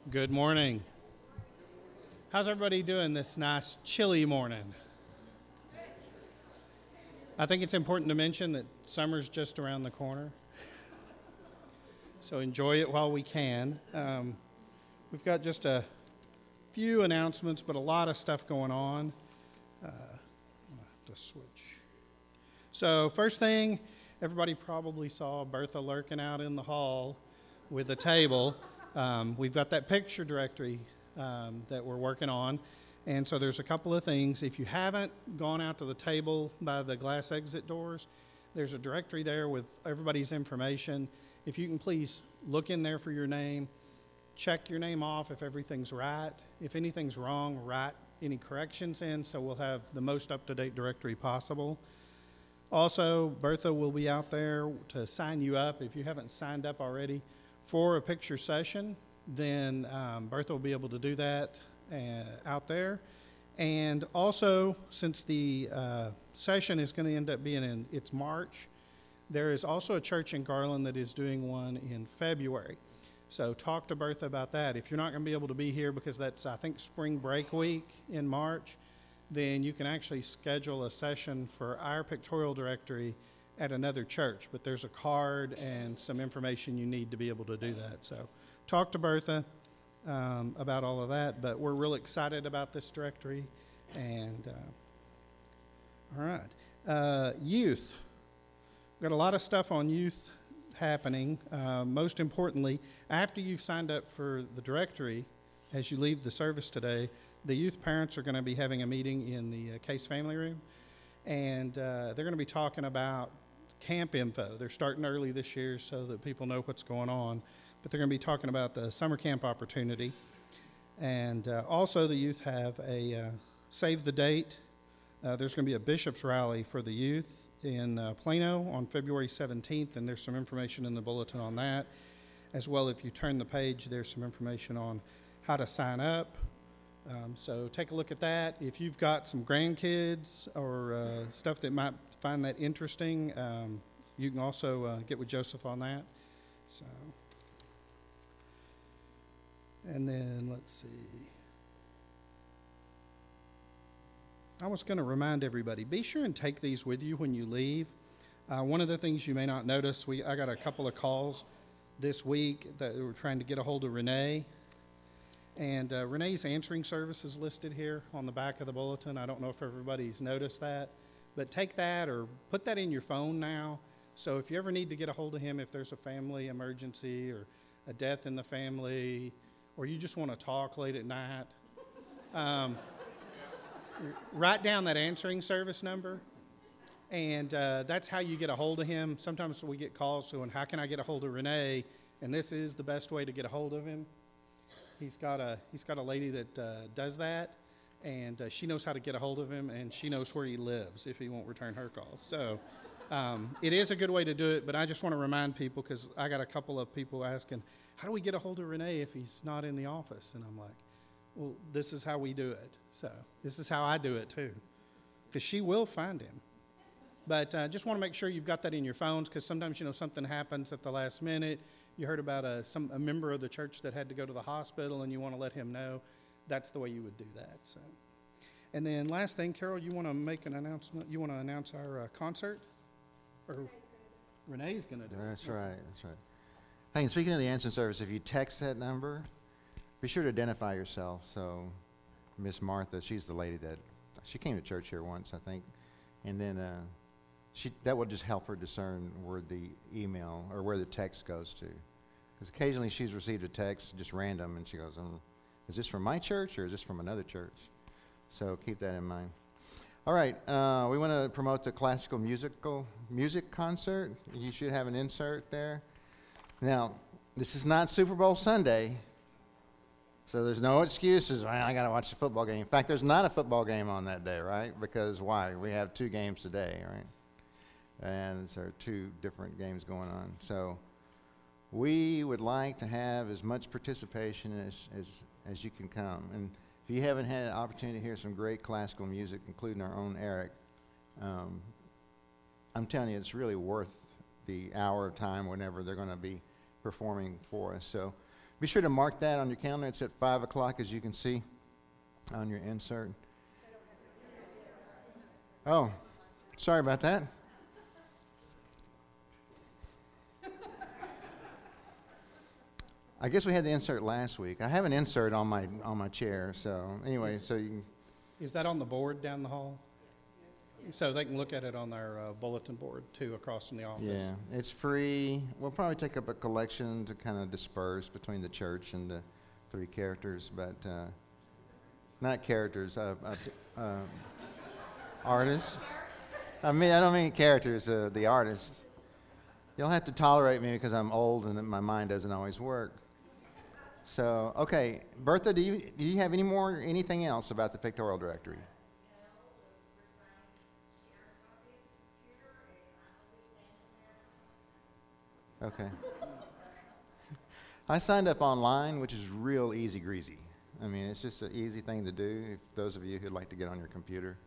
Good morning. How's everybody doing this nice chilly morning? I think it's important to mention that summer's just around the corner. So enjoy it while we can. We've got just a few announcements, but a lot of stuff going on. I'm going to have to switch. So first thing, everybody probably saw Bertha lurking out in the hall with a table. We've got that picture directory that we're working on. And so there's a couple of things. If you haven't gone out to the table by the glass exit doors, there's a directory there with everybody's information. If you can please look in there for your name, check your name off if everything's right. If anything's wrong, write any corrections in so we'll have the most up-to-date directory possible. Also, Bertha will be out there to sign you up if you haven't signed up already for a picture session. Then Bertha will be able to do that out there. And also, since the session is going to end up being it's March, there is also a church in Garland that is doing one in February. So talk to Bertha about that. If you're not going to be able to be here because that's, I think, spring break week in March, then you can actually schedule a session for our pictorial directory at another church. But there's a card and some information you need to be able to do that. So talk to Bertha about all of that. But we're really excited about this directory. And all right. Youth. We've got a lot of stuff on youth happening. Most importantly, after you've signed up for the directory, as you leave the service today, the youth parents are going to be having a meeting in the Case Family Room, and they're going to be talking about camp info. They're starting early this year so that people know what's going on, but they're going to be talking about the summer camp opportunity. And also the youth have a save the date. There's going to be a bishop's rally for the youth in Plano on February 17th, and there's some information in the bulletin on that. As well, if you turn the page, there's some information on how to sign up. So take a look at that. If you've got some grandkids or stuff that might find that interesting, you can also get with Joseph on that. So, and then let's see. I was going to remind everybody, be sure and take these with you when you leave. One of the things you may not notice, I got a couple of calls this week that were trying to get a hold of Renee. And Renee's answering service is listed here on the back of the bulletin. I don't know if everybody's noticed that, but take that or put that in your phone now. So if you ever need to get a hold of him, if there's a family emergency or a death in the family, or you just want to talk late at night, write down that answering service number, and that's how you get a hold of him. Sometimes we get calls saying, how can I get a hold of Renee? And this is the best way to get a hold of him. He's got a lady that does that, and she knows how to get a hold of him, and she knows where he lives if he won't return her calls. So it is a good way to do it, but I just want to remind people, because I got a couple of people asking, how do we get a hold of Renee if he's not in the office? And I'm like, well, this is how we do it. So this is how I do it too, because she will find him. But just want to make sure you've got that in your phones, because sometimes, something happens at the last minute. You heard about a member of the church that had to go to the hospital, and you want to let him know. That's the way you would do that. So, and then last thing, Carol, you want to make an announcement? You want to announce our concert? Or Renee's going to do it. That's right. That's right. Hey, and speaking of the answering service, if you text that number, be sure to identify yourself. So, Miss Martha, she's the lady she came to church here once, I think, and then that will just help her discern where the email or where the text goes to. Because occasionally she's received a text, just random, and she goes, is this from my church or is this from another church? So keep that in mind. All right, we want to promote the classical music concert. You should have an insert there. Now, this is not Super Bowl Sunday, so there's no excuses. Well, I got to watch the football game. In fact, there's not a football game on that day, right? Because why? We have 2 games today, right? And there are 2 different games going on. So we would like to have as much participation as you can come. And if you haven't had an opportunity to hear some great classical music, including our own Eric, I'm telling you, it's really worth the hour of time whenever they're going to be performing for us. So Be sure to mark that on your calendar. It's at 5 o'clock, as you can see on your insert. Oh, sorry about that. I guess we had the insert last week. I have an insert on my chair. So anyway, so you can. Is that on the board down the hall? So they can look at it on their bulletin board too, across from the office. Yeah, it's free. We'll probably take up a collection to kind of disperse between the church and the 3 characters, but not characters, artists. I don't mean characters, the artists. You'll have to tolerate me because I'm old and my mind doesn't always work. So, okay, Bertha, do you have anything else about the pictorial directory? Okay. I signed up online, which is real easy greasy. I mean, it's just an easy thing to do. If those of you who'd like to get on your computer.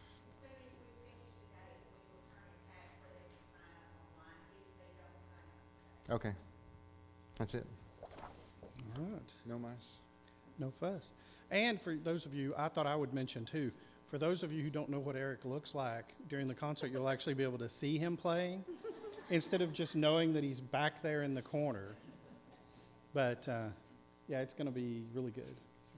Okay, that's it. All right. No mas. No fuss. And for those of you, I thought I would mention too, for those of you who don't know what Eric looks like, during the concert you'll actually be able to see him playing instead of just knowing that he's back there in the corner. But yeah, it's going to be really good.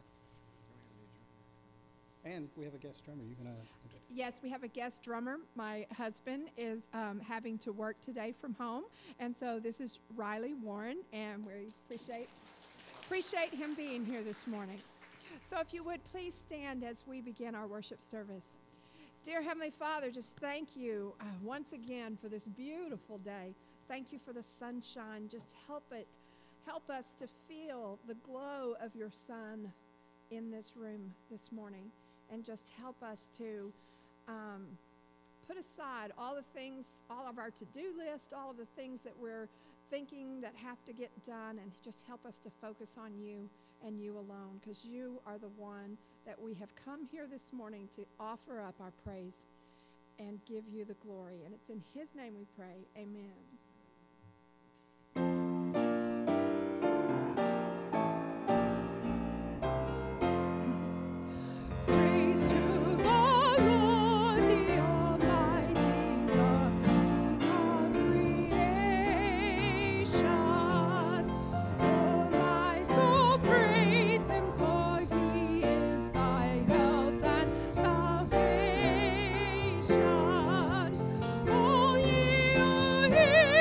And we have a guest drummer. You can. Yes, we have a guest drummer. My husband is having to work today from home, and so this is Riley Warren, and we appreciate him being here this morning. So if you would please stand as we begin our worship service. Dear Heavenly Father, just thank you once again for this beautiful day. Thank you for the sunshine. Just help us to feel the glow of your sun in this room this morning, and just help us to put aside all the things, all of our to-do list, all of the things that we're thinking that have to get done, and just help us to focus on you and you alone, because you are the one that we have come here this morning to offer up our praise and give you the glory. And it's in his name we pray. Amen. Here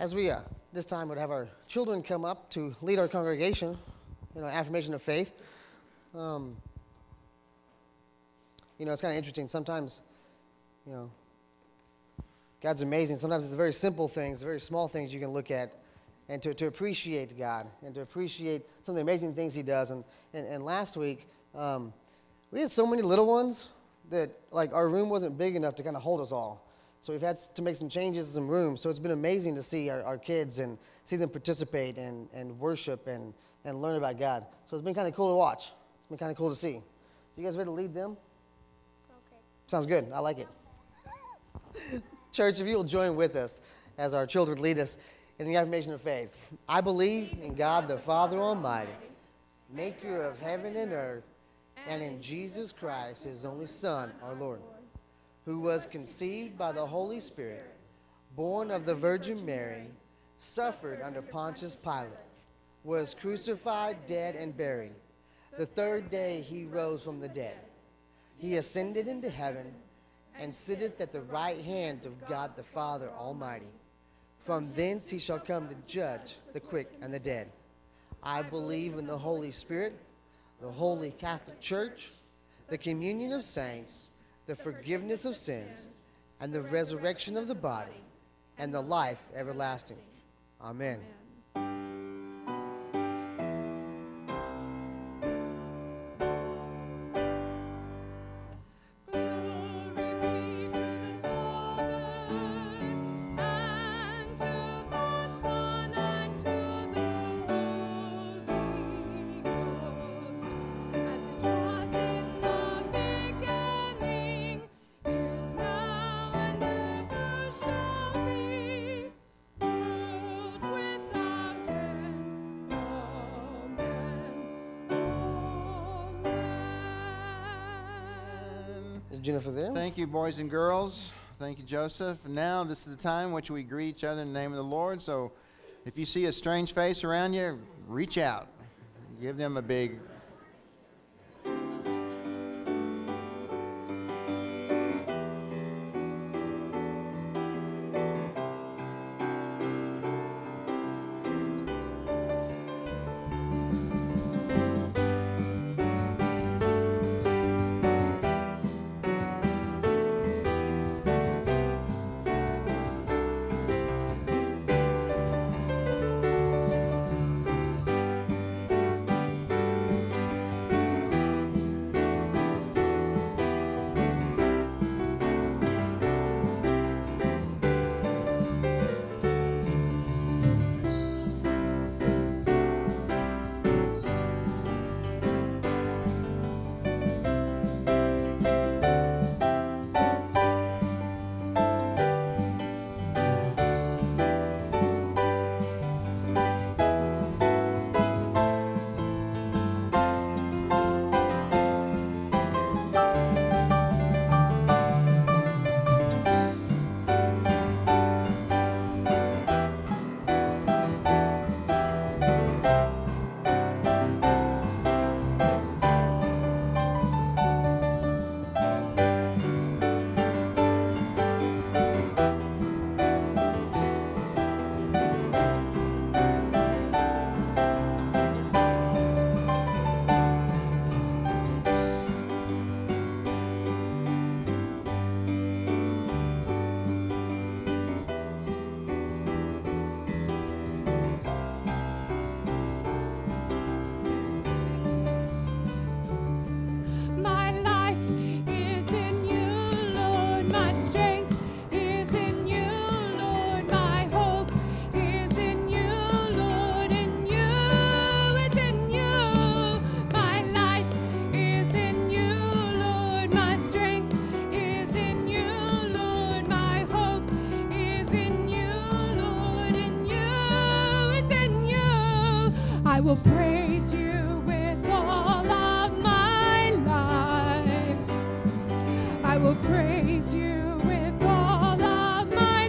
As we this time would have our children come up to lead our congregation, affirmation of faith. It's kind of interesting. Sometimes, God's amazing. Sometimes it's very simple things, very small things you can look at, and to appreciate God and to appreciate some of the amazing things He does. And last week, we had so many little ones that our room wasn't big enough to kind of hold us all. So we've had to make some changes in some rooms. So it's been amazing to see our kids and see them participate and worship and learn about God. So it's been kind of cool to watch. It's been kind of cool to see. You guys ready to lead them? Okay. Sounds good. I like it. Church, if you will join with us as our children lead us in the affirmation of faith. I believe in God the Father Almighty, maker of heaven and earth, and in Jesus Christ, His only Son, our Lord, who was conceived by the Holy Spirit, born of the Virgin Mary, suffered under Pontius Pilate, was crucified, dead, and buried. The third day He rose from the dead. He ascended into heaven and sitteth at the right hand of God the Father Almighty. From thence He shall come to judge the quick and the dead. I believe in the Holy Spirit, the Holy Catholic Church, the communion of saints, the forgiveness of sins, and the resurrection of the body, and the life everlasting. Amen. Jennifer there. Thank you, boys and girls. Thank you, Joseph. Now, this is the time in which we greet each other in the name of the Lord. So if you see a strange face around you, reach out. Give them a big will praise you with all of my life. I will praise you with all of my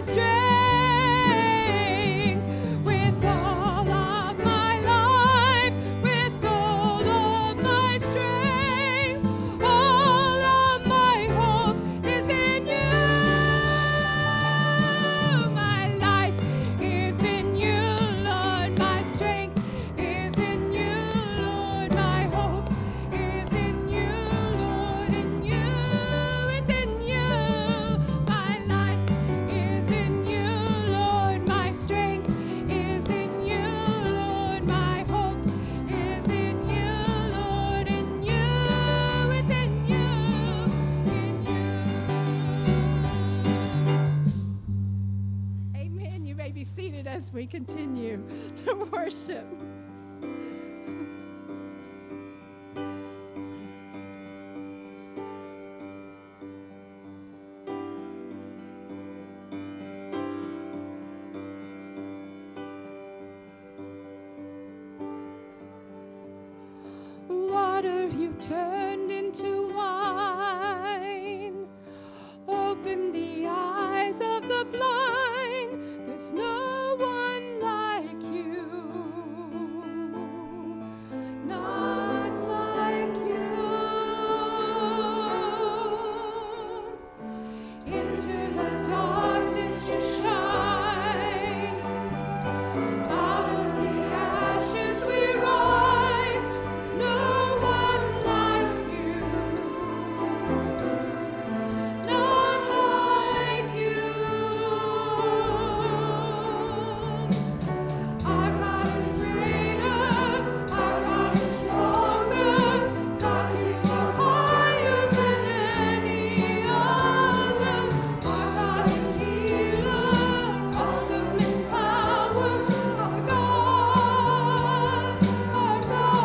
strength, with all of my life, with all of my strength. All of my hope is in you. My life is in continue to worship. Water you turned into wine. Open the eyes of the blind. There's no one like you. None like you. Into the darkness you shine. Out of the ashes we rise. There's no one like you. None like you. Our God is greater. Our God is stronger. God, you are higher than any other. Our God is healer, awesome in power. Our God, our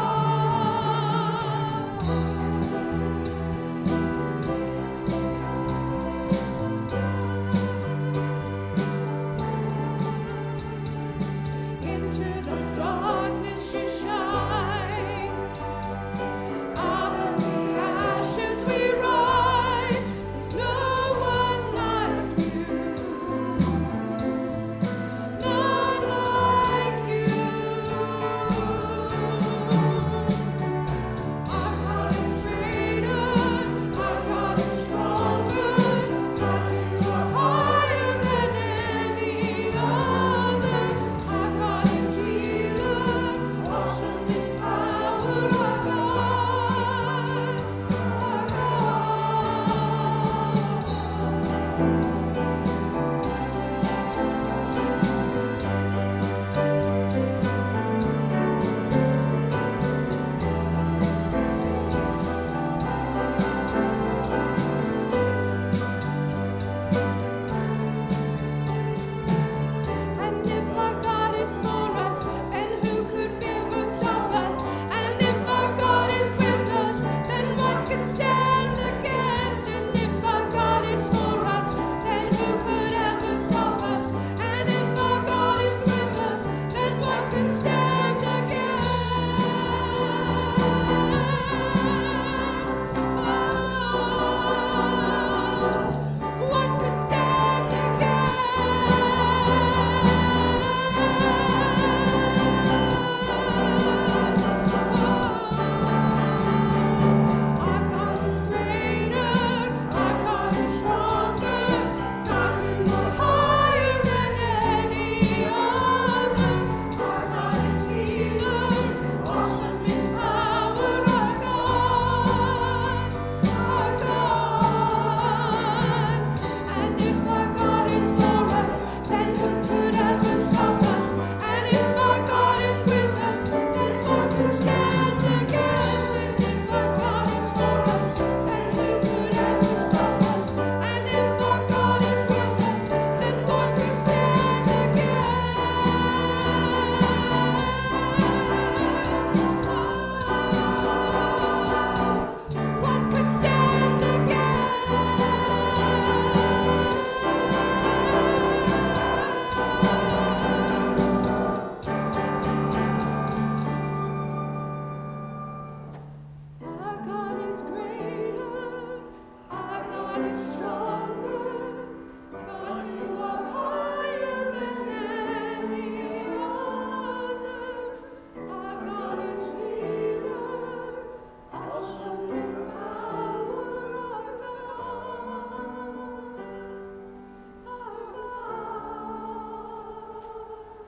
Into the darkness you shine. Out of the ashes we rise. There's no one like you. None like you. Our God is greater. Our God is stronger. God, you are higher than any other. Our God is healer, awesome in power. Our And if our God is for us, then who could ever stop us? And if our God is with us, then what can stand against? And if our God is for us, then who could ever stop us? And if our God is with us, then what can stand against? What could stand Our God is greater, our God is stronger. God, you are higher than any other. Our God is healer, awesome in power. Our God, our God. And if our God is for us, then who could ever stop us? And if our God is with us, then what can stand against? And if our God is for us, then who could ever stop us? And if our God is with us, then what can stand against? What could stand Our God is greater, our God is stronger. God, you are higher than any other. Our God is healer, awesome in power. Our God.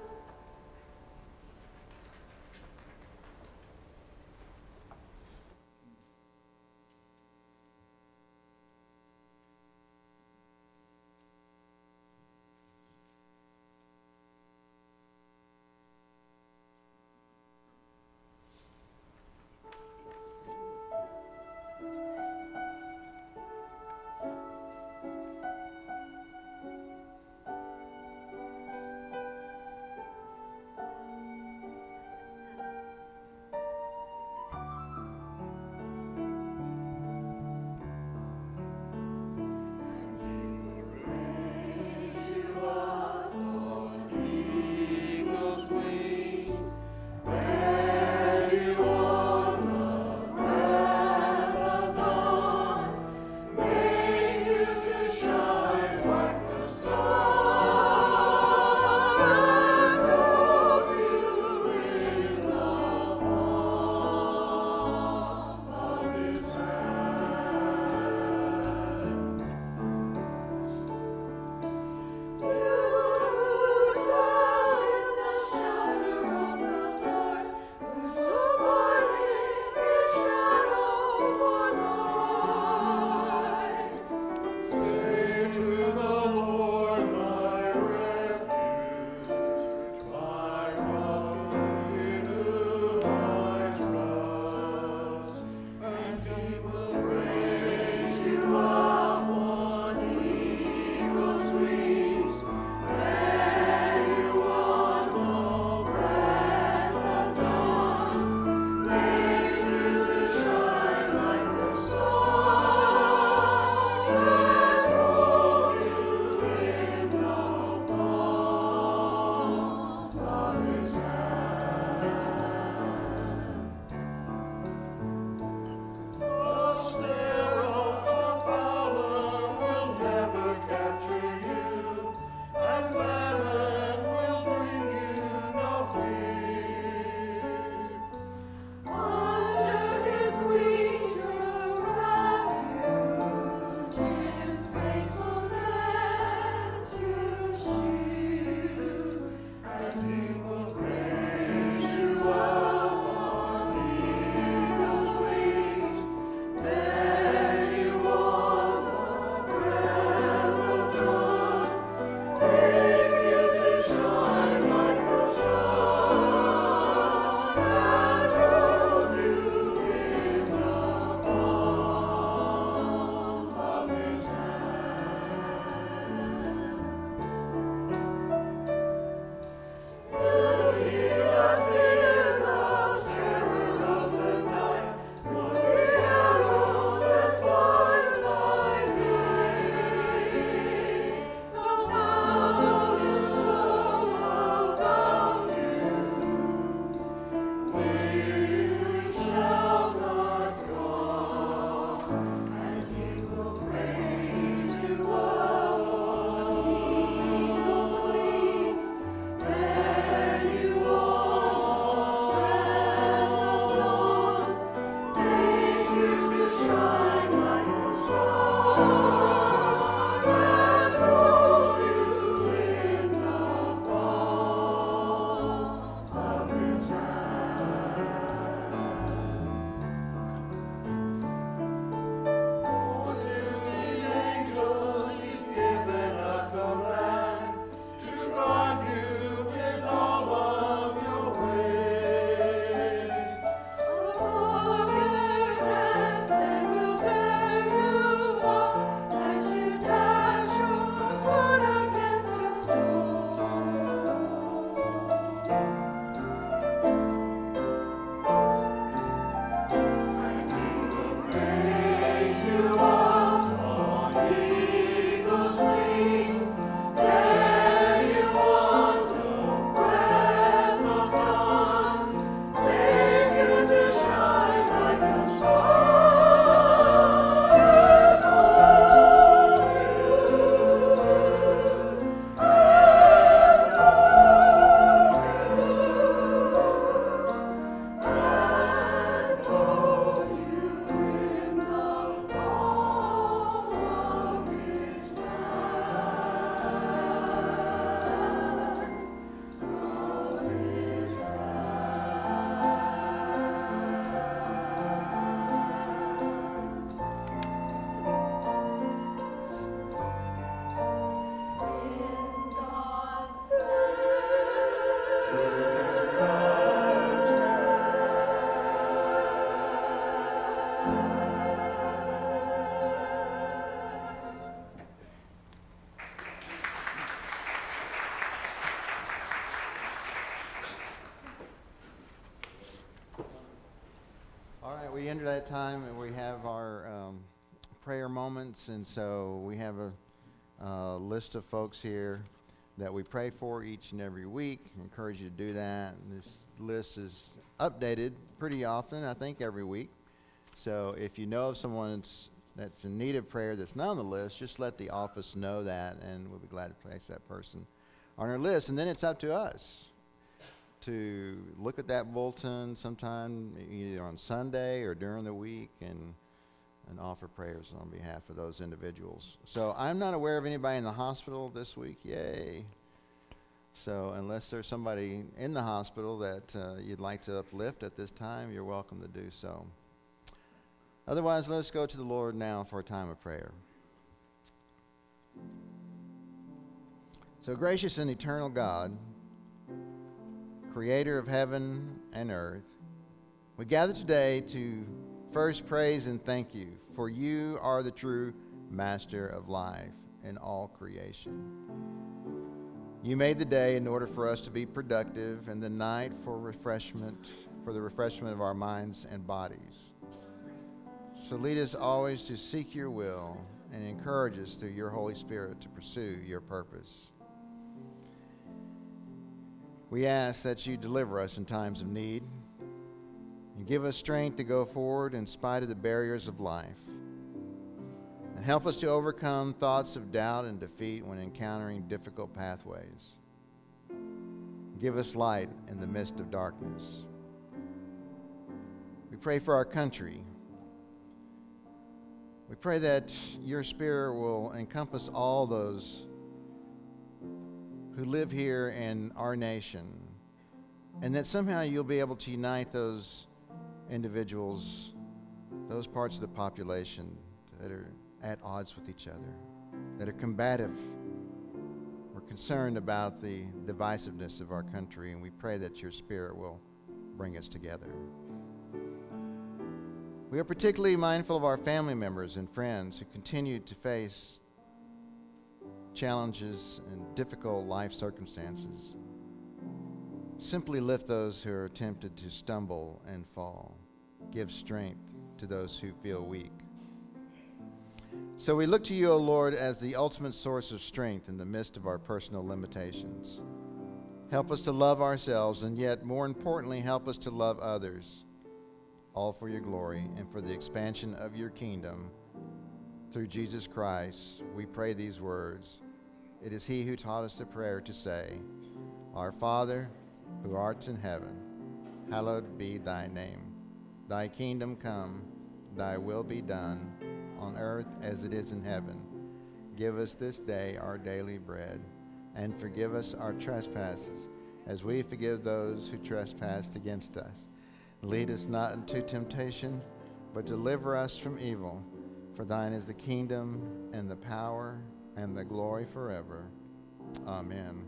right, we enter that time and we have our prayer moments, and so we have a list of folks here that we pray for each and every week. I encourage you to do that. And this list is updated pretty often, I think every week. So if you know of someone that's in need of prayer that's not on the list, just let the office know that, and we'll be glad to place that person on our list. And then it's up to us to look at that bulletin sometime, either on Sunday or during the week, and offer prayers on behalf of those individuals. So I'm not aware of anybody in the hospital this week. Yay. So unless there's somebody in the hospital that you'd like to uplift at this time, you're welcome to do so. Otherwise, let's go to the Lord now for a time of prayer. So gracious and eternal God, creator of heaven and earth, we gather today to first praise and thank you, for you are the true master of life in all creation. You made the day in order for us to be productive, and the night for the refreshment of our minds and bodies. So lead us always to seek your will and encourage us through your Holy Spirit to pursue your purpose. We ask that you deliver us in times of need and give us strength to go forward in spite of the barriers of life. And help us to overcome thoughts of doubt and defeat when encountering difficult pathways. Give us light in the midst of darkness. We pray for our country. We pray that your Spirit will encompass all those who live here in our nation, and that somehow you'll be able to unite those individuals, those parts of the population that are at odds with each other, that are combative. We're concerned about the divisiveness of our country, and we pray that your Spirit will bring us together. We are particularly mindful of our family members and friends who continue to face challenges and difficult life circumstances. Simply lift those who are tempted to stumble and fall. Give strength to those who feel weak. So we look to you, O Lord, as the ultimate source of strength in the midst of our personal limitations. Help us to love ourselves, and yet, more importantly, help us to love others, all for your glory and for the expansion of your kingdom. Through Jesus Christ, we pray these words. It is he who taught us the prayer to say, Our Father, who art in heaven, hallowed be thy name. Thy kingdom come, thy will be done, on earth as it is in heaven. Give us this day our daily bread, and forgive us our trespasses, as we forgive those who trespass against us. Lead us not into temptation, but deliver us from evil. For thine is the kingdom, and the power, and the glory forever. Amen.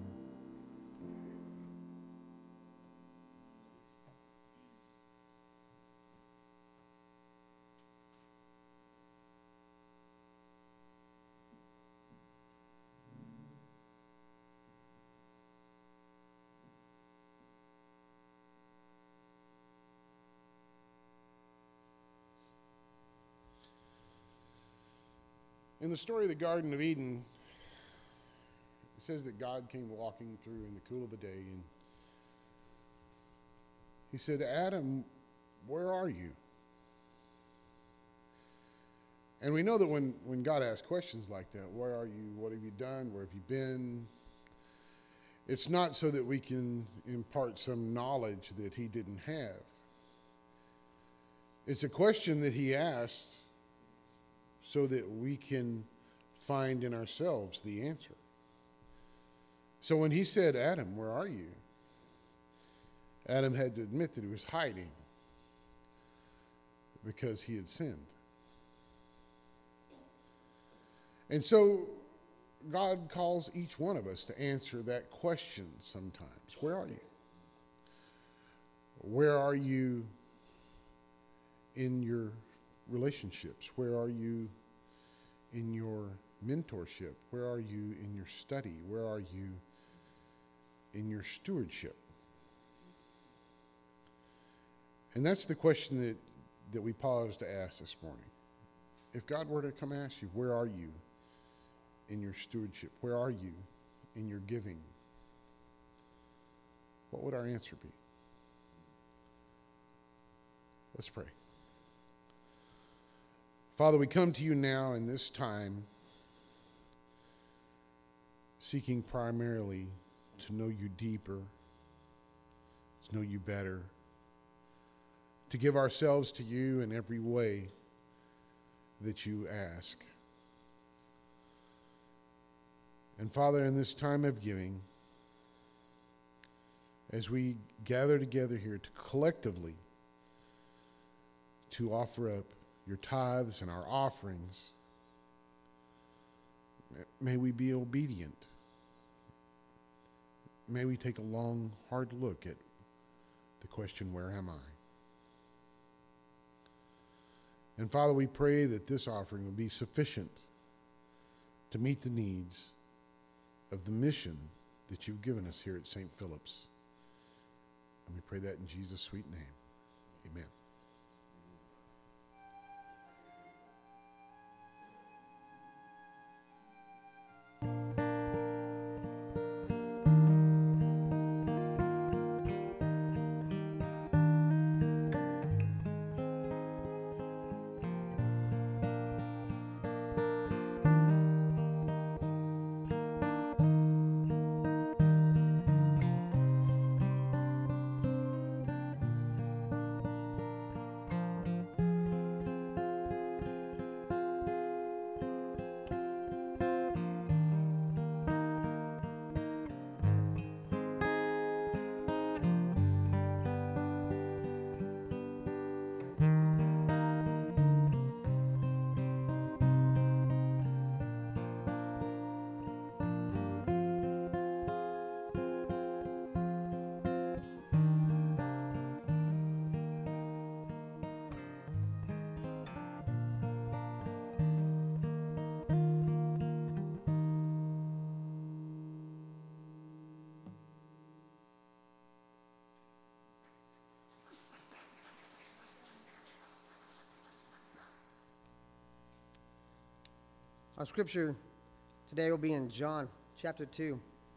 In the story of the Garden of Eden, it says that God came walking through in the cool of the day, and he said, Adam, where are you? And we know that when God asks questions like that, where are you, what have you done, where have you been, it's not so that we can impart some knowledge that he didn't have. It's a question that he asked so that we can find in ourselves the answer. So when he said, Adam, where are you? Adam had to admit that he was hiding because he had sinned. And so God calls each one of us to answer that question sometimes. Where are you? Where are you in your relationships? Where are you in your mentorship? Where are you in your study? Where are you in your stewardship? And that's the question that that we pause to ask this morning. If God were to come ask you, where are you in your stewardship? Where are you in your giving? What would our answer be? Let's pray. Father, we come to you now in this time, seeking primarily to know you deeper, to know you better, to give ourselves to you in every way that you ask. And Father, in this time of giving, as we gather together here to collectively to offer up your tithes and our offerings, may we be obedient. May we take a long, hard look at the question, where am I? And Father, we pray that this offering will be sufficient to meet the needs of the mission that you've given us here at St. Philip's. And we pray that in Jesus' sweet name. Amen. Our scripture today will be in John chapter 2. It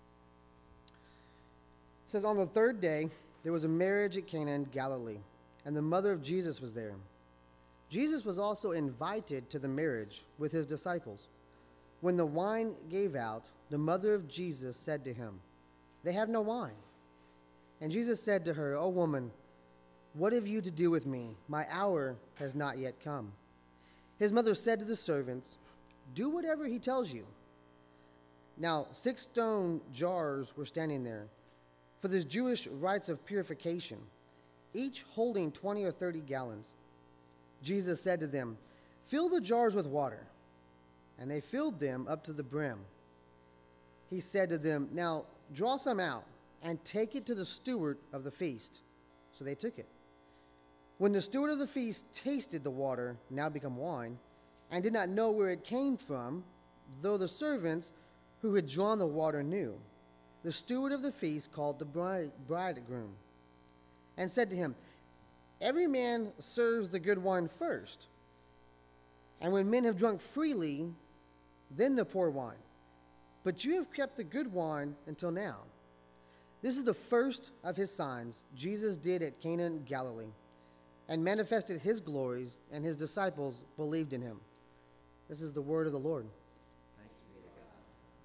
says, "On the third day, there was a marriage at Cana in Galilee, and the mother of Jesus was there. Jesus was also invited to the marriage with his disciples. When the wine gave out, the mother of Jesus said to him, 'They have no wine.' And Jesus said to her, 'O woman, what have you to do with me? My hour has not yet come.' His mother said to the servants, 'Do whatever he tells you.' Now 6 stone jars were standing there for the Jewish rites of purification, each holding 20 or 30 gallons. Jesus said to them, 'Fill the jars with water.' And they filled them up to the brim. He said to them, 'Now draw some out and take it to the steward of the feast.' So they took it. When the steward of the feast tasted the water, now become wine, and did not know where it came from, though the servants who had drawn the water knew, the steward of the feast called the bridegroom and said to him, 'Every man serves the good wine first, and when men have drunk freely, then the poor wine. But you have kept the good wine until now.' This is the first of his signs Jesus did at Cana in Galilee, and manifested his glories, and his disciples believed in him." This is the word of the Lord. Thanks be to God.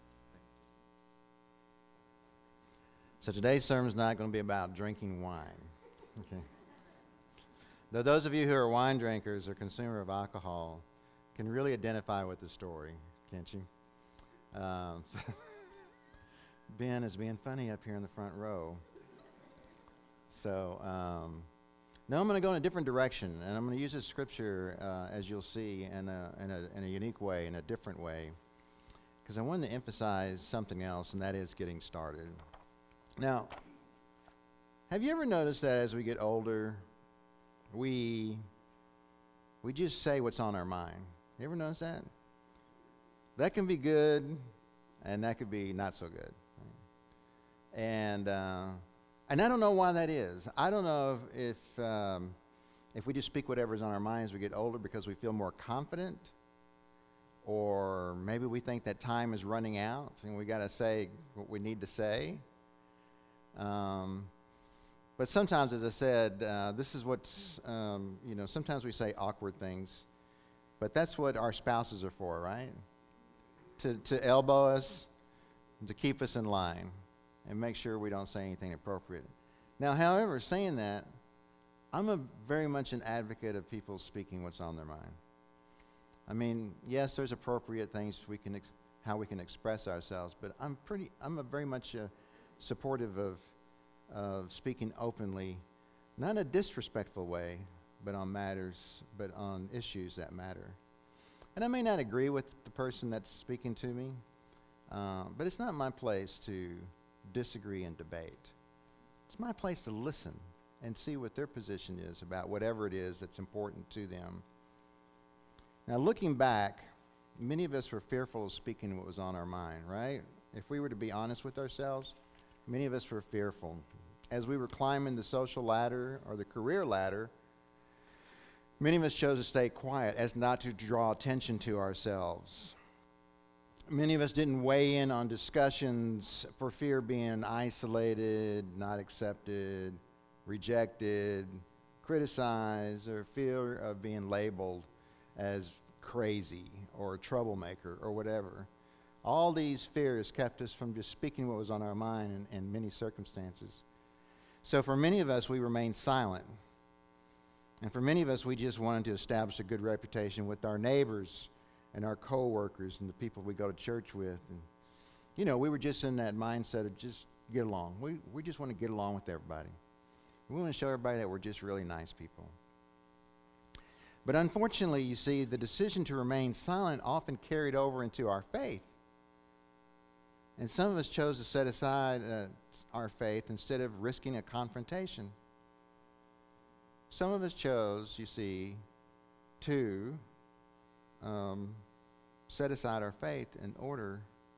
So today's sermon is not going to be about drinking wine. Okay. Though those of you who are wine drinkers or consumer of alcohol can really identify with the story, can't you? Ben is being funny up here in the front row. So, now I'm going to go in a different direction, and I'm going to use this scripture, as you'll see, in a unique way, in a different way, because I wanted to emphasize something else, and that is getting started. Now, have you ever noticed that as we get older, we just say what's on our mind? You ever notice that? That can be good, and that could be not so good. And I don't know why that is. I don't know if if we just speak whatever's on our mind as we get older because we feel more confident, or maybe we think that time is running out and we got to say what we need to say. But sometimes, as I said, this is what's, sometimes we say awkward things, but that's what our spouses are for, right? To elbow us, to keep us in line, and make sure we don't say anything inappropriate. Now, however, saying that, I'm very much an advocate of people speaking what's on their mind. I mean, yes, there's appropriate things how we can express ourselves, but I'm very much supportive of speaking openly, not in a disrespectful way, but on issues that matter. And I may not agree with the person that's speaking to me, but it's not my place to disagree and debate. It's my place to listen and see what their position is about whatever it is that's important to them. Now, looking back, many of us were fearful of speaking what was on our mind, right? If we were to be honest with ourselves, many of us were fearful. As we were climbing the social ladder or the career ladder, many of us chose to stay quiet as not to draw attention to ourselves. Many of us didn't weigh in on discussions for fear of being isolated, not accepted, rejected, criticized, or fear of being labeled as crazy or a troublemaker or whatever. All these fears kept us from just speaking what was on our mind in many circumstances. So for many of us, we remained silent. And for many of us, we just wanted to establish a good reputation with our neighbors and our co-workers and the people we go to church with. And, we were just in that mindset of just get along. We just want to get along with everybody. We want to show everybody that we're just really nice people. But unfortunately, you see, the decision to remain silent often carried over into our faith. And some of us chose to set aside our faith instead of risking a confrontation. Some of us chose, you see, to set aside our faith in order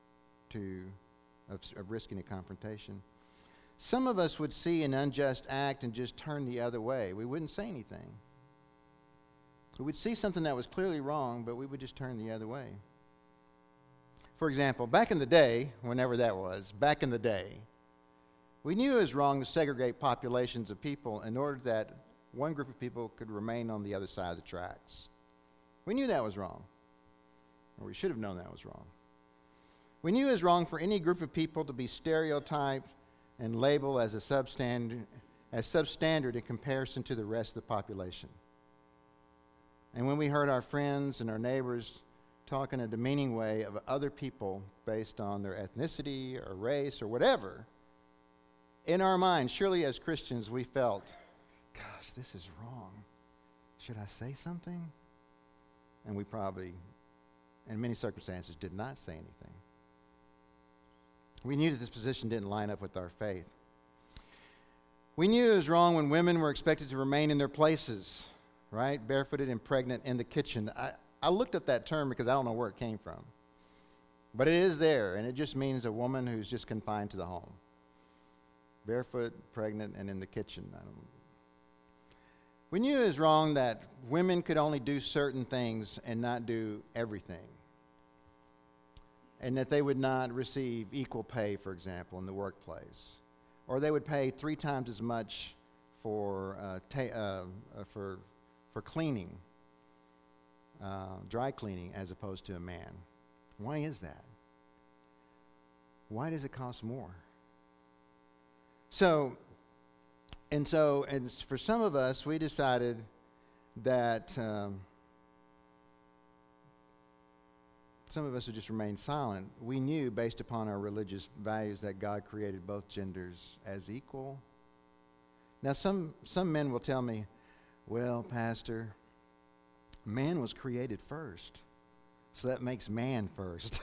of risking a confrontation. Some of us would see an unjust act and just turn the other way. We wouldn't say anything. We would see something that was clearly wrong, but we would just turn the other way. For example, back in the day, whenever that was, we knew it was wrong to segregate populations of people in order that one group of people could remain on the other side of the tracks. We knew that was wrong, or we should have known that was wrong. We knew it was wrong for any group of people to be stereotyped and labeled as substandard in comparison to the rest of the population. And when we heard our friends and our neighbors talk in a demeaning way of other people based on their ethnicity or race or whatever, in our minds, surely as Christians, we felt, gosh, this is wrong. Should I say something? And we probably, in many circumstances, did not say anything. We knew that this position didn't line up with our faith. We knew it was wrong when women were expected to remain in their places, right? Barefooted and pregnant in the kitchen. I looked up that term because I don't know where it came from. But it is there, and it just means a woman who's just confined to the home. Barefoot, pregnant, and in the kitchen. We knew it was wrong that women could only do certain things and not do everything. And that they would not receive equal pay, for example, in the workplace. Or they would pay 3 times as much for cleaning, dry cleaning, as opposed to a man. Why is that? Why does it cost more? So for some of us, we decided that some of us would just remain silent. We knew, based upon our religious values, that God created both genders as equal. Now, some men will tell me, well, Pastor, man was created first, so that makes man first.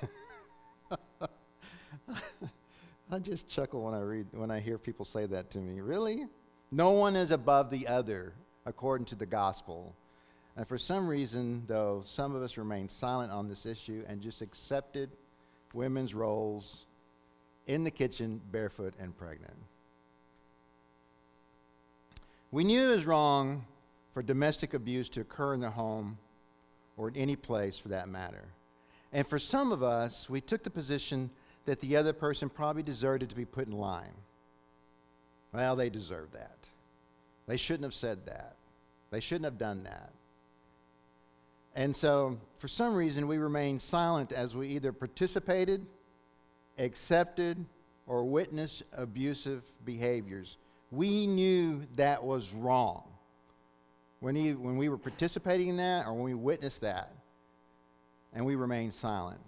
I just chuckle when I hear people say that to me. Really? No one is above the other, according to the gospel. And for some reason, though, some of us remained silent on this issue and just accepted women's roles in the kitchen, barefoot and pregnant. We knew it was wrong for domestic abuse to occur in the home or in any place for that matter. And for some of us, we took the position that the other person probably deserved to be put in line. Well, they deserve that. They shouldn't have said that. They shouldn't have done that. And so, for some reason, we remained silent as we either participated, accepted, or witnessed abusive behaviors. We knew that was wrong when we were participating in that or when we witnessed that, and we remained silent.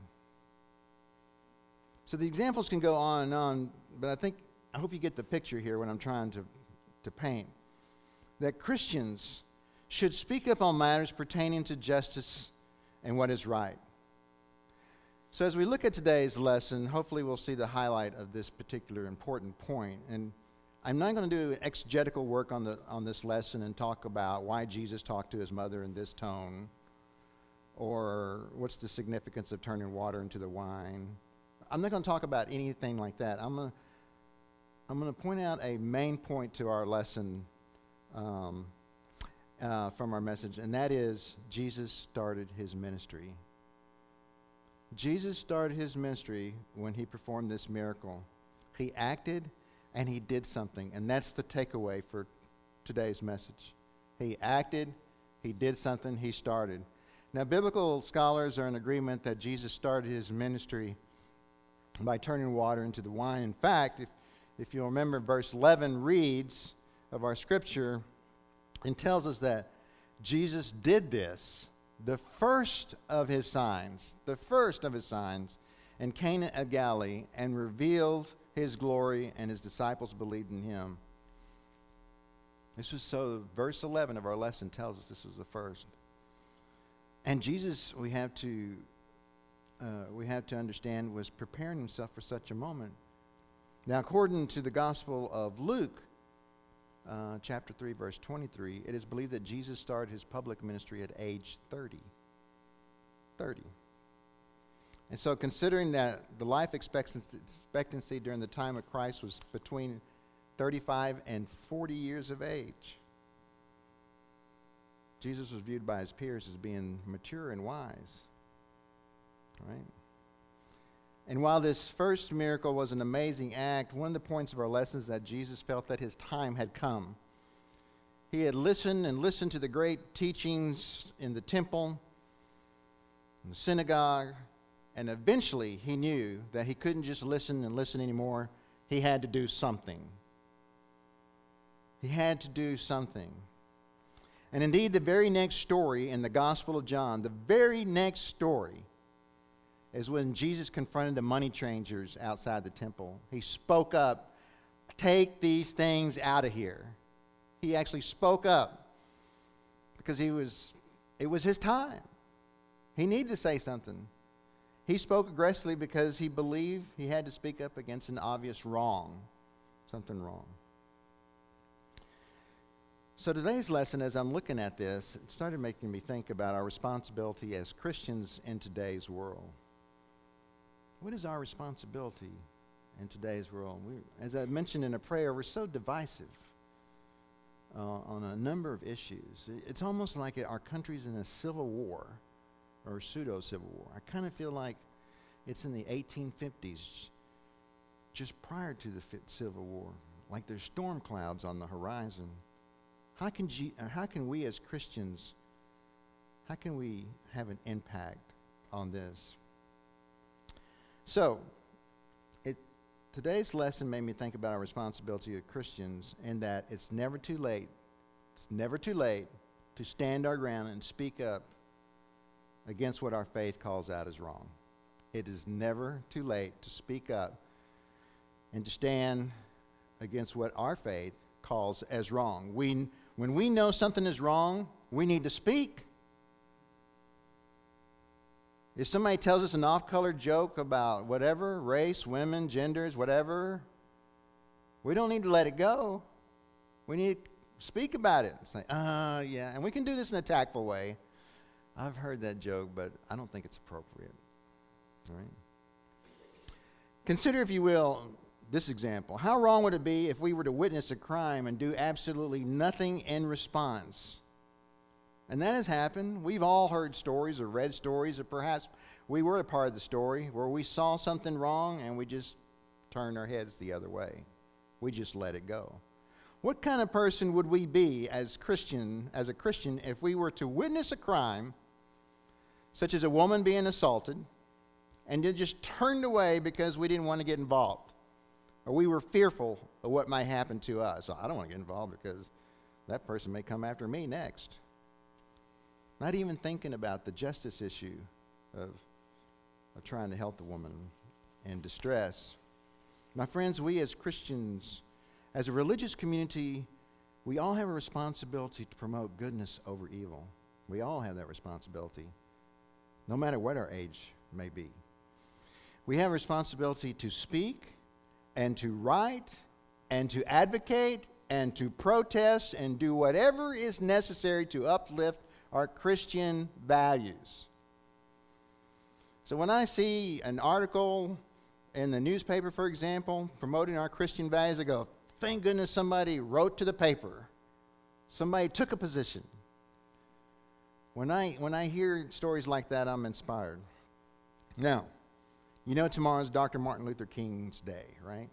So the examples can go on and on, but I hope you get the picture here what I'm trying to paint. That Christians should speak up on matters pertaining to justice and what is right. So as we look at today's lesson, hopefully we'll see the highlight of this particular important point. And I'm not going to do exegetical work on this lesson and talk about why Jesus talked to his mother in this tone, or what's the significance of turning water into the wine. I'm not going to talk about anything like that. I'm going to point out a main point to our lesson from our message, and that is Jesus started his ministry. Jesus started his ministry when he performed this miracle. He acted and he did something, and that's the takeaway for today's message. He acted, he did something, he started. Now, biblical scholars are in agreement that Jesus started his ministry by turning water into the wine. In fact, if you'll remember, verse 11 reads of our scripture and tells us that Jesus did this, the first of his signs in Cana of Galilee, and revealed his glory, and his disciples believed in him. Verse 11 of our lesson tells us this was the first. And Jesus, we have to understand, was preparing himself for such a moment. Now, according to the Gospel of Luke, chapter 3, verse 23, it is believed that Jesus started his public ministry at age 30. 30. And so, considering that the life expectancy during the time of Christ was between 35 and 40 years of age, Jesus was viewed by his peers as being mature and wise. Right? And while this first miracle was an amazing act, one of the points of our lesson is that Jesus felt that his time had come. He had listened to the great teachings in the temple, in the synagogue, and eventually he knew that he couldn't just listen anymore. He had to do something. He had to do something. And indeed, the very next story in the Gospel of John, the very next story, is when Jesus confronted the money changers outside the temple. He spoke up, "Take these things out of here." He actually spoke up because it was his time. He needed to say something. He spoke aggressively because he believed he had to speak up against an obvious wrong, something wrong. So today's lesson, as I'm looking at this, it started making me think about our responsibility as Christians in today's world. What is our responsibility in today's world? As I mentioned in a prayer, we're so divisive on a number of issues. It's almost like our country's in a civil war, or pseudo-civil war. I kind of feel like it's in the 1850s, just prior to the Civil War, like there's storm clouds on the horizon. How can we as Christians, how can we have an impact on this? So, today's lesson made me think about our responsibility as Christians, and that it's never too late to stand our ground and speak up against what our faith calls out as wrong. It is never too late to speak up and to stand against what our faith calls as wrong. When we know something is wrong, we need to speak. If somebody tells us an off-color joke about whatever, race, women, genders, whatever, we don't need to let it go. We need to speak about it. Say, yeah, and we can do this in a tactful way. I've heard that joke, but I don't think it's appropriate. All right? Consider, if you will, this example. How wrong would it be if we were to witness a crime and do absolutely nothing in response? And that has happened. We've all heard stories or read stories, or perhaps we were a part of the story where we saw something wrong and we just turned our heads the other way. We just let it go. What kind of person would we be as a Christian, if we were to witness a crime, such as a woman being assaulted, and then just turned away because we didn't want to get involved, or we were fearful of what might happen to us? So I don't want to get involved because that person may come after me next. Not even thinking about the justice issue of trying to help the woman in distress. My friends, we as Christians, as a religious community, we all have a responsibility to promote goodness over evil. We all have that responsibility, no matter what our age may be. We have a responsibility to speak and to write and to advocate and to protest and do whatever is necessary to uplift our Christian values. So when I see an article in the newspaper, for example, promoting our Christian values, I go, thank goodness somebody wrote to the paper. Somebody took a position. When I hear stories like that, I'm inspired. Now, you know tomorrow's Dr. Martin Luther King's Day, right?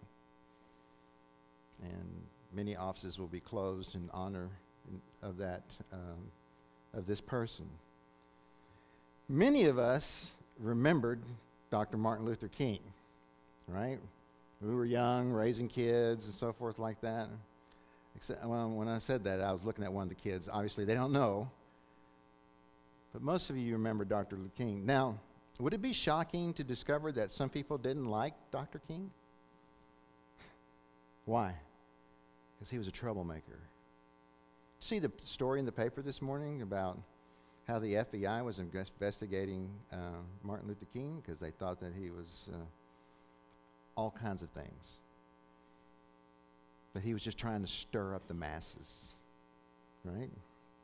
And many offices will be closed in honor of that, of this person. Many of us remembered Dr. Martin Luther King, right? We were young, raising kids and so forth like that. Except, well, when I said that, I was looking at one of the kids. Obviously, they don't know. But most of you remember Dr. Luther King. Now, would it be shocking to discover that some people didn't like Dr. King? Why? Because he was a troublemaker. See the story in the paper this morning about how the FBI was investigating Martin Luther King because they thought that he was all kinds of things. But he was just trying to stir up the masses, right?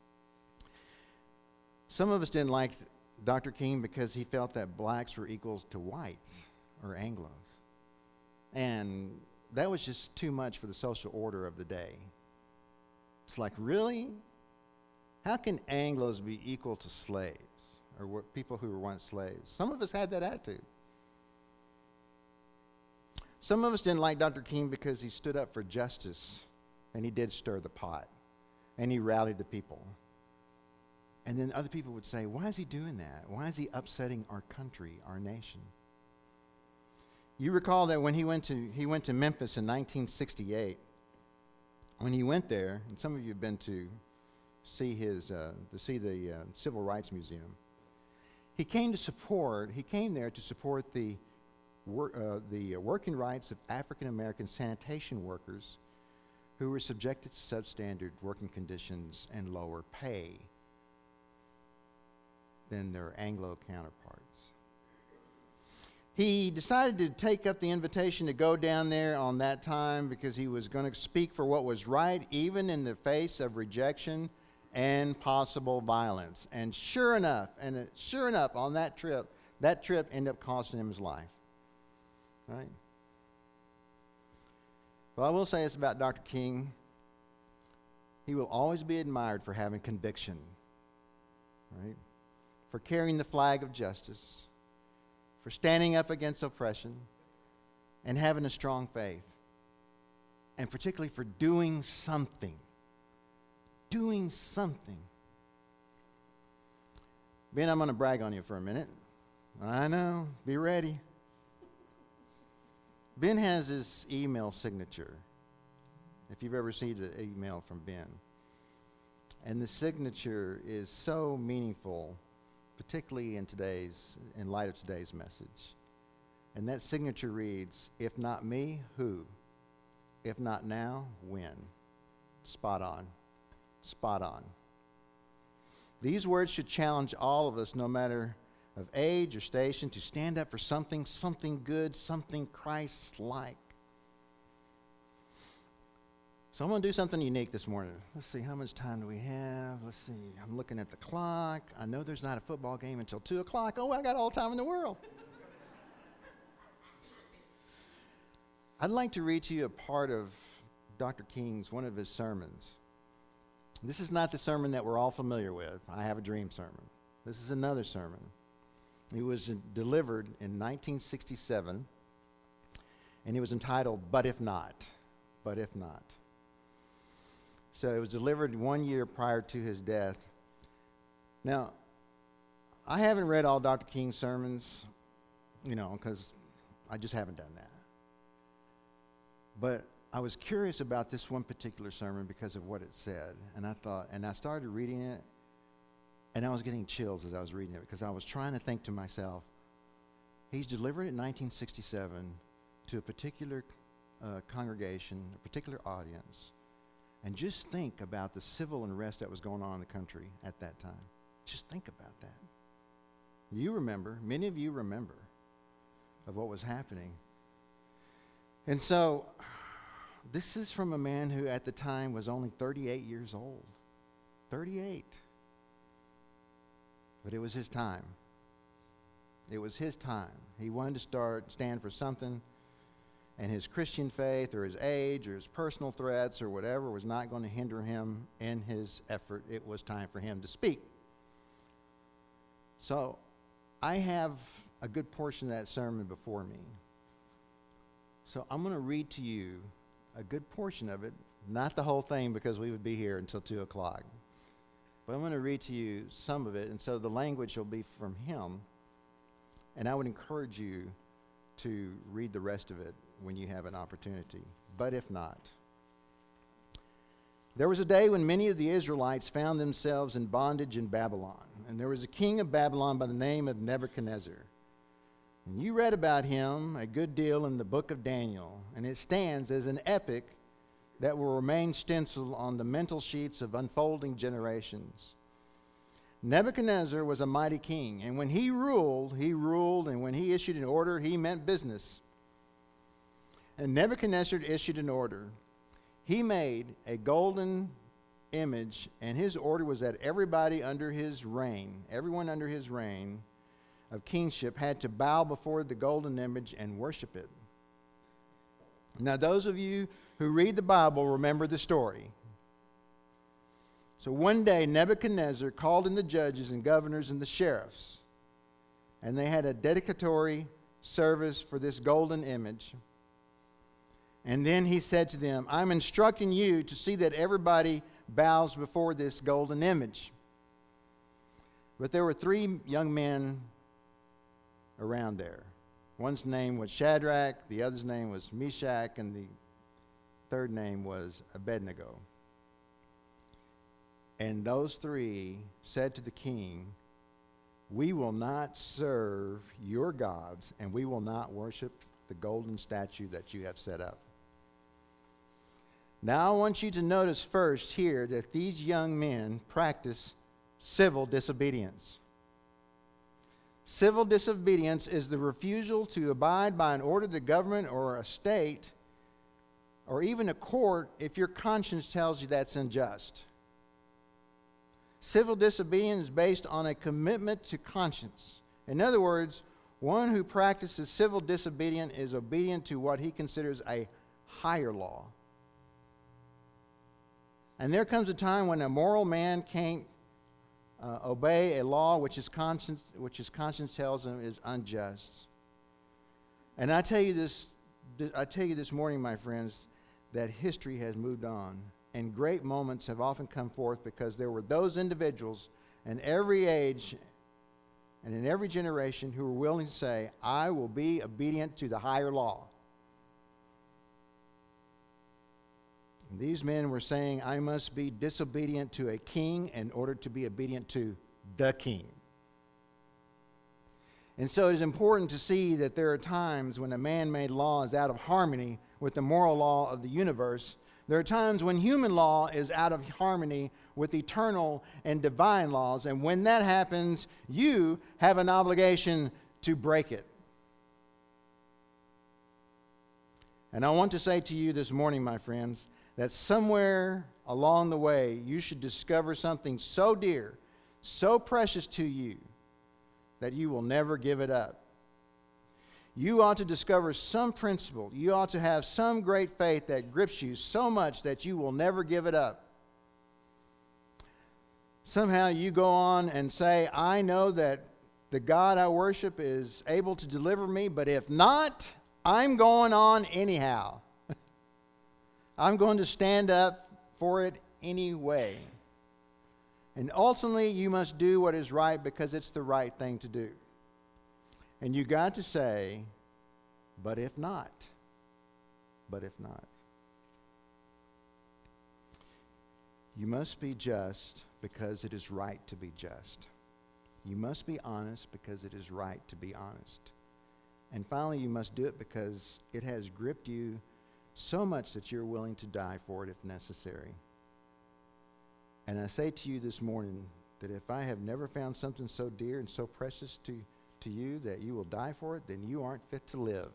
Some of us didn't like Dr. King because he felt that blacks were equal to whites or Anglos. And that was just too much for the social order of the day. It's like, really? How can Anglos be equal to slaves or people who were once slaves? Some of us had that attitude. Some of us didn't like Dr. King because he stood up for justice and he did stir the pot and he rallied the people. And then other people would say, why is he doing that? Why is he upsetting our country, our nation? You recall that when he went to Memphis in 1968, when he went there, and some of you have been to see the Civil Rights Museum, he came there to support the working rights of African American sanitation workers who were subjected to substandard working conditions and lower pay than their Anglo counterparts. He decided to take up the invitation to go down there on that time because he was going to speak for what was right, even in the face of rejection and possible violence. And sure enough, on that trip ended up costing him his life. Right? Well, I will say this about Dr. King. He will always be admired for having conviction, right? For carrying the flag of justice, for standing up against oppression, and having a strong faith, and particularly for doing something. Doing something. Ben, I'm going to brag on you for a minute. I know. Be ready. Ben has his email signature, if you've ever received an email from Ben. And the signature is so meaningful, particularly in light of today's message. And that signature reads, if not me, who? If not now, when? Spot on. Spot on. These words should challenge all of us, no matter of age or station, to stand up for something good, something Christ-like. So I'm going to do something unique this morning. Let's see, how much time do we have? Let's see, I'm looking at the clock. I know there's not a football game until 2 o'clock. Oh, I got all the time in the world. I'd like to read to you a part of Dr. King's, one of his sermons. This is not the sermon that we're all familiar with. I have a dream sermon. This is another sermon. It was delivered in 1967, and it was entitled, But If Not. But If Not. So it was delivered 1 year prior to his death. Now, I haven't read all Dr. King's sermons, because I just haven't done that. But I was curious about this one particular sermon because of what it said. And I started reading it, and I was getting chills as I was reading it because I was trying to think to myself, he's delivered it in 1967 to a particular congregation, a particular audience. And just think about the civil unrest that was going on in the country at that time. Just think about that. You remember, many of you remember of what was happening. And so, this is from a man who at the time was only 38 years old. 38. But it was his time. It was his time. He wanted to stand for something, and his Christian faith or his age or his personal threats or whatever was not going to hinder him in his effort. It was time for him to speak. So, I have a good portion of that sermon before me. So I'm going to read to you a good portion of it, not the whole thing because we would be here until 2 o'clock. But I'm going to read to you some of it, and so the language will be from him. And I would encourage you to read the rest of it when you have an opportunity. But if not. There was a day when many of the Israelites found themselves in bondage in Babylon. And there was a king of Babylon by the name of Nebuchadnezzar. And you read about him a good deal in the book of Daniel. And it stands as an epic that will remain stenciled on the mental sheets of unfolding generations. Nebuchadnezzar was a mighty king. And when he ruled. And when he issued an order, he meant business. And Nebuchadnezzar issued an order. He made a golden image, and his order was that everyone under his reign of kingship had to bow before the golden image and worship it. Now, those of you who read the Bible remember the story. So one day, Nebuchadnezzar called in the judges and governors and the sheriffs, and they had a dedicatory service for this golden image. And then he said to them, I'm instructing you to see that everybody bows before this golden image. But there were 3 young men around there. One's name was Shadrach, the other's name was Meshach, and the third name was Abednego. And those 3 said to the king, we will not serve your gods, and we will not worship the golden statue that you have set up. Now I want you to notice first here that these young men practice civil disobedience. Civil disobedience is the refusal to abide by an order of the government or a state or even a court if your conscience tells you that's unjust. Civil disobedience is based on a commitment to conscience. In other words, one who practices civil disobedience is obedient to what he considers a higher law. And there comes a time when a moral man can't obey a law which his conscience tells him is unjust. And I tell you this morning, my friends, that history has moved on, and great moments have often come forth because there were those individuals in every age and in every generation who were willing to say, I will be obedient to the higher law. And these men were saying, I must be disobedient to a king in order to be obedient to the king. And so it is important to see that there are times when a man-made law is out of harmony with the moral law of the universe. There are times when human law is out of harmony with eternal and divine laws. And when that happens, you have an obligation to break it. And I want to say to you this morning, my friends, that somewhere along the way, you should discover something so dear, so precious to you, that you will never give it up. You ought to discover some principle. You ought to have some great faith that grips you so much that you will never give it up. somehow you go on and say, I know that the God I worship is able to deliver me, but if not, I'm going on anyhow. I'm going to stand up for it anyway. And ultimately, you must do what is right because it's the right thing to do. And you got to say, but if not, but if not. You must be just because it is right to be just. You must be honest because it is right to be honest. And finally, you must do it because it has gripped you so much that you're willing to die for it if necessary. And I say to you this morning that if I have never found something so dear and so precious to you that you will die for it, then you aren't fit to live.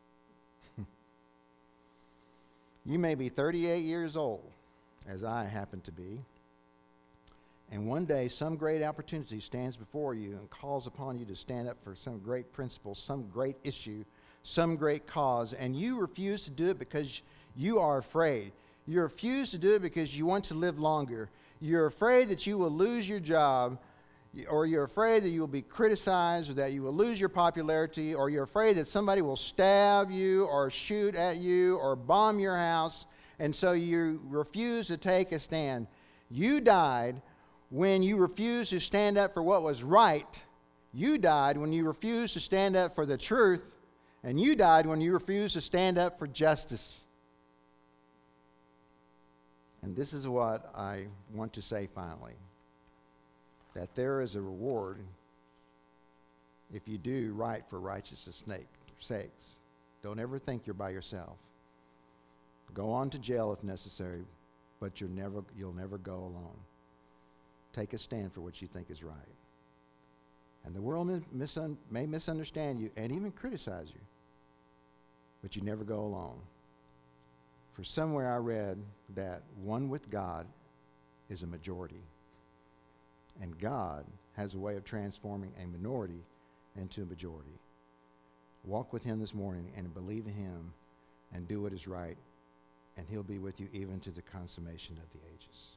You may be 38 years old, as I happen to be, and one day some great opportunity stands before you and calls upon you to stand up for some great principle, some great issue, some great cause, and you refuse to do it because you are afraid. You refuse to do it because you want to live longer. You're afraid that you will lose your job, or you're afraid that you will be criticized, or that you will lose your popularity, or you're afraid that somebody will stab you or shoot at you or bomb your house, and so you refuse to take a stand. You died when you refused to stand up for what was right. You died when you refused to stand up for the truth, and you died when you refused to stand up for justice. And this is what I want to say finally, that there is a reward if you do right for righteousness' sakes. Don't ever think you're by yourself. Go on to jail if necessary, but you'll never go alone. Take a stand for what you think is right. And the world may misunderstand you and even criticize you, but you never go alone. For somewhere I read that one with God is a majority. And God has a way of transforming a minority into a majority. Walk with him this morning and believe in him and do what is right, and he'll be with you even to the consummation of the ages.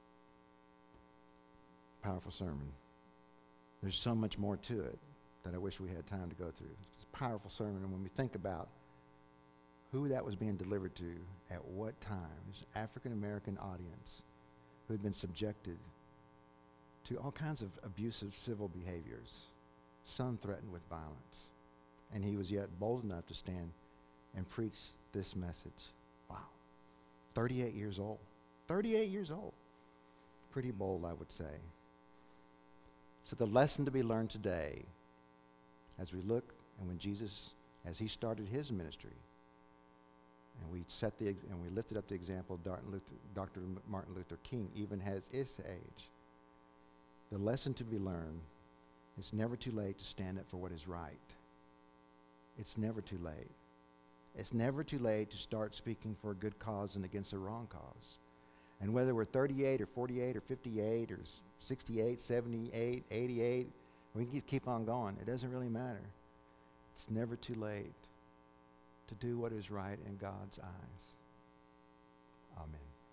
Powerful sermon. There's so much more to it that I wish we had time to go through. It's a powerful sermon, and when we think about who that was being delivered to at what time, it's an African-American audience who had been subjected to all kinds of abusive civil behaviors, some threatened with violence. And he was yet bold enough to stand and preach this message. Wow. 38 years old. 38 years old. Pretty bold, I would say. So the lesson to be learned today, as we look, and when Jesus, as he started his ministry, and we lifted up the example of Dr. Martin Luther King, even as his age, the lesson to be learned, it's never too late to stand up for what is right. It's never too late. It's never too late to start speaking for a good cause and against a wrong cause. And whether we're 38 or 48 or 58 or 68, 78, 88, we can keep on going. It doesn't really matter. It's never too late to do what is right in God's eyes. Amen.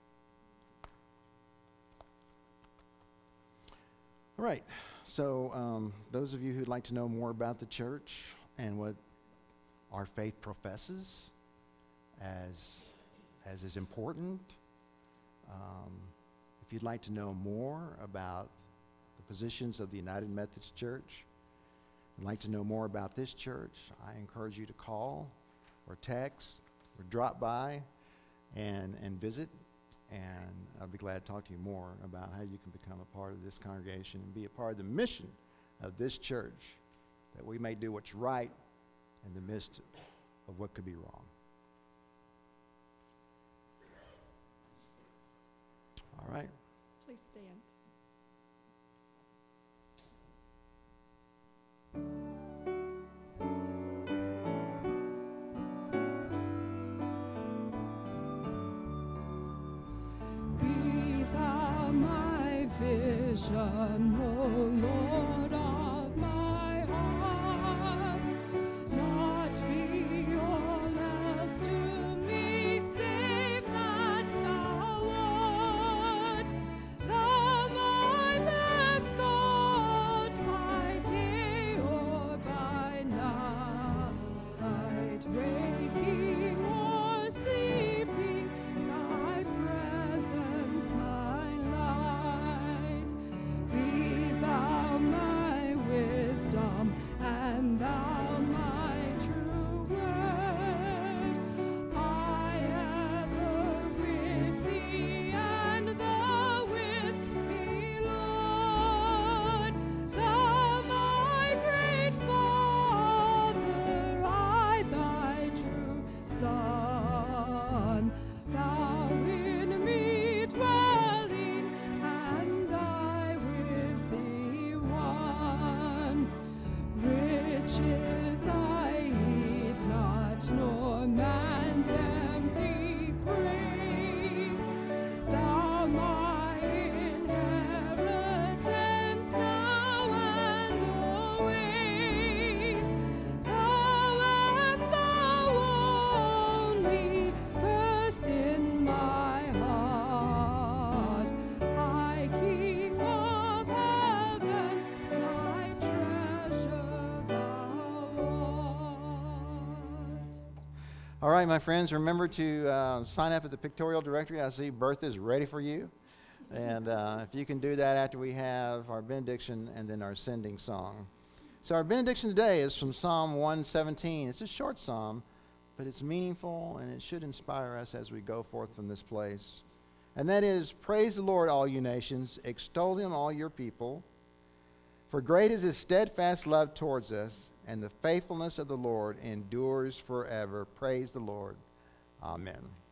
All right, so those of you who'd like to know more about the church and what our faith professes as is important, if you'd like to know more about the positions of the United Methodist Church, would like to know more about this church, I encourage you to call or text or drop by and visit. And I'll be glad to talk to you more about how you can become a part of this congregation and be a part of the mission of this church, that we may do what's right in the midst of what could be wrong. All right. Please stand. Be thou my vision, O Lord of my heart. Not be all else to me, save that thou art. Thou my riches I eat not, nor man's empty praise. Thou my inheritance now and always. Thou and thou only, first in my heart. High King of heaven, my treasure thou art. All right, my friends, remember to sign up at the pictorial directory. I see Bertha is ready for you. And if you can do that after we have our benediction and then our sending song. So our benediction today is from Psalm 117. It's a short psalm, but it's meaningful and it should inspire us as we go forth from this place. And that is, praise the Lord, all you nations. Extol him, all your people. For great is his steadfast love towards us, and the faithfulness of the Lord endures forever. Praise the Lord. Amen.